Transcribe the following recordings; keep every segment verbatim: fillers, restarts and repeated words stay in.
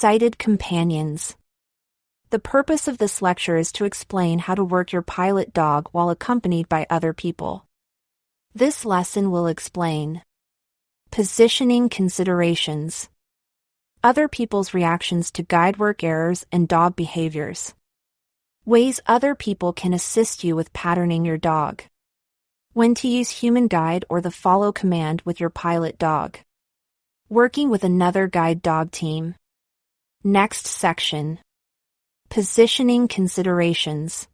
Sighted companions. The purpose of this lecture is to explain how to work your pilot dog while accompanied by other people. This lesson will explain positioning considerations, other people's reactions to guide work errors and dog behaviors, ways other people can assist you with patterning your dog, when to use human guide or the follow command with your pilot dog, working with another guide dog team. Next section. Positioning considerations.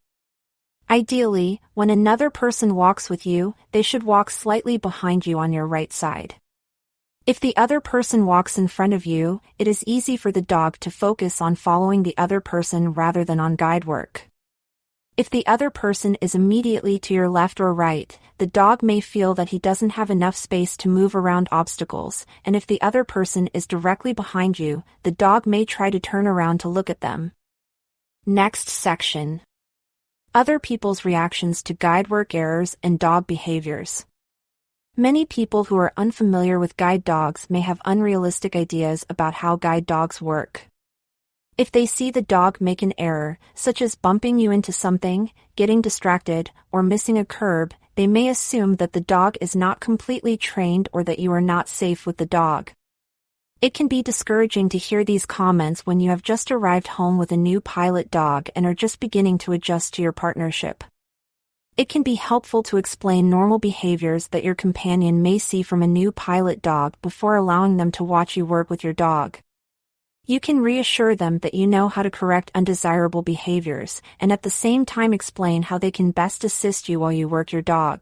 Ideally, when another person walks with you, they should walk slightly behind you on your right side. If the other person walks in front of you, it is easy for the dog to focus on following the other person rather than on guide work. If the other person is immediately to your left or right, the dog may feel that he doesn't have enough space to move around obstacles, and if the other person is directly behind you, the dog may try to turn around to look at them. Next section. Other people's reactions to guide work errors and dog behaviors. Many people who are unfamiliar with guide dogs may have unrealistic ideas about how guide dogs work. If they see the dog make an error, such as bumping you into something, getting distracted, or missing a curb, they may assume that the dog is not completely trained or that you are not safe with the dog. It can be discouraging to hear these comments when you have just arrived home with a new pilot dog and are just beginning to adjust to your partnership. It can be helpful to explain normal behaviors that your companion may see from a new pilot dog before allowing them to watch you work with your dog. You can reassure them that you know how to correct undesirable behaviors, and at the same time explain how they can best assist you while you work your dog.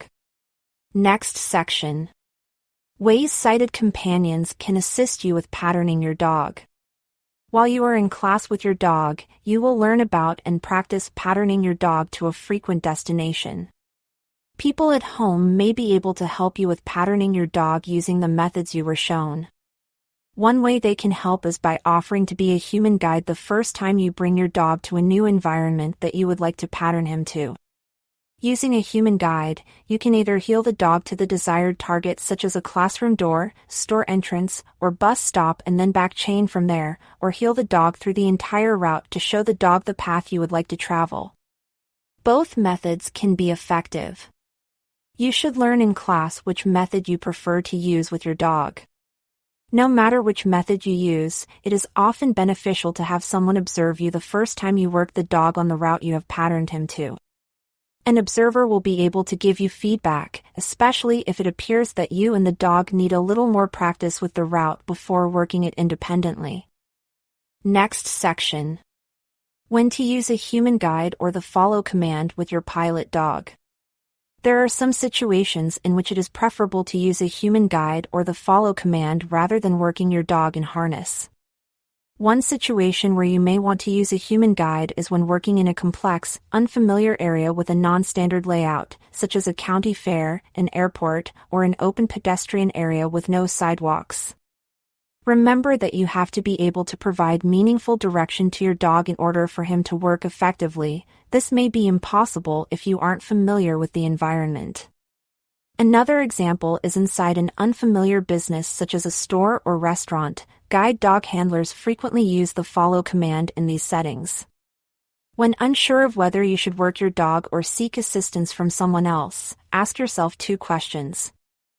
Next section. Ways sighted companions can assist you with patterning your dog. While you are in class with your dog, you will learn about and practice patterning your dog to a frequent destination. People at home may be able to help you with patterning your dog using the methods you were shown. One way they can help is by offering to be a human guide the first time you bring your dog to a new environment that you would like to pattern him to. Using a human guide, you can either heel the dog to the desired target such as a classroom door, store entrance, or bus stop and then back chain from there, or heel the dog through the entire route to show the dog the path you would like to travel. Both methods can be effective. You should learn in class which method you prefer to use with your dog. No matter which method you use, it is often beneficial to have someone observe you the first time you work the dog on the route you have patterned him to. An observer will be able to give you feedback, especially if it appears that you and the dog need a little more practice with the route before working it independently. Next section. When to use a human guide or the follow command with your pilot dog. There are some situations in which it is preferable to use a human guide or the follow command rather than working your dog in harness. One situation where you may want to use a human guide is when working in a complex, unfamiliar area with a non-standard layout, such as a county fair, an airport, or an open pedestrian area with no sidewalks. Remember that you have to be able to provide meaningful direction to your dog in order for him to work effectively. This may be impossible if you aren't familiar with the environment. Another example is inside an unfamiliar business such as a store or restaurant. Guide dog handlers frequently use the follow command in these settings. When unsure of whether you should work your dog or seek assistance from someone else, ask yourself two questions.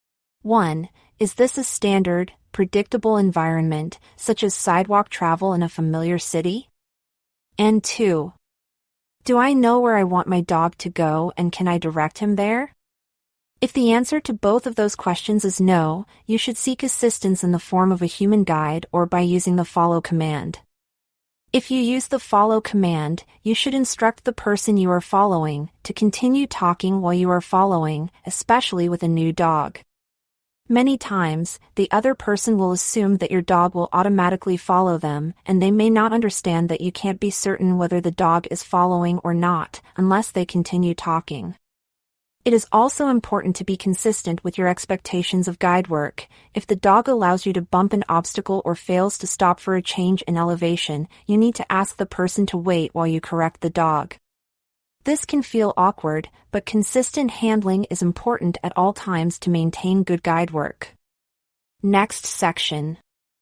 one. Is this a standard, predictable environment, such as sidewalk travel in a familiar city? And two. Do I know where I want my dog to go and can I direct him there? If the answer to both of those questions is no, you should seek assistance in the form of a human guide or by using the follow command. If you use the follow command, you should instruct the person you are following to continue talking while you are following, especially with a new dog. Many times, the other person will assume that your dog will automatically follow them, and they may not understand that you can't be certain whether the dog is following or not, unless they continue talking. It is also important to be consistent with your expectations of guide work. If the dog allows you to bump an obstacle or fails to stop for a change in elevation, you need to ask the person to wait while you correct the dog. This can feel awkward, but consistent handling is important at all times to maintain good guide work. Next section.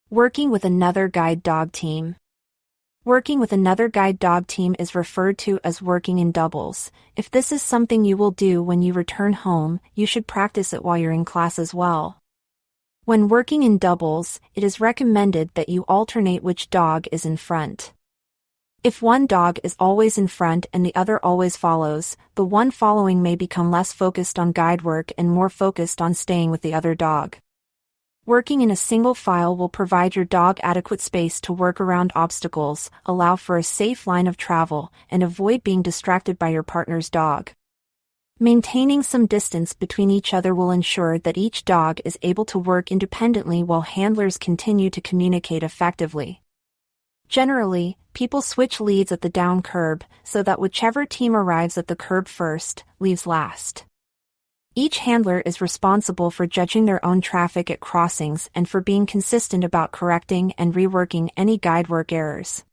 Working with another guide dog team. Working with another guide dog team is referred to as working in doubles. If this is something you will do when you return home, you should practice it while you're in class as well. When working in doubles, it is recommended that you alternate which dog is in front. If one dog is always in front and the other always follows, the one following may become less focused on guide work and more focused on staying with the other dog. Working in a single file will provide your dog adequate space to work around obstacles, allow for a safe line of travel, and avoid being distracted by your partner's dog. Maintaining some distance between each other will ensure that each dog is able to work independently while handlers continue to communicate effectively. Generally, people switch leads at the down curb, so that whichever team arrives at the curb first, leaves last. Each handler is responsible for judging their own traffic at crossings and for being consistent about correcting and reworking any guide work errors.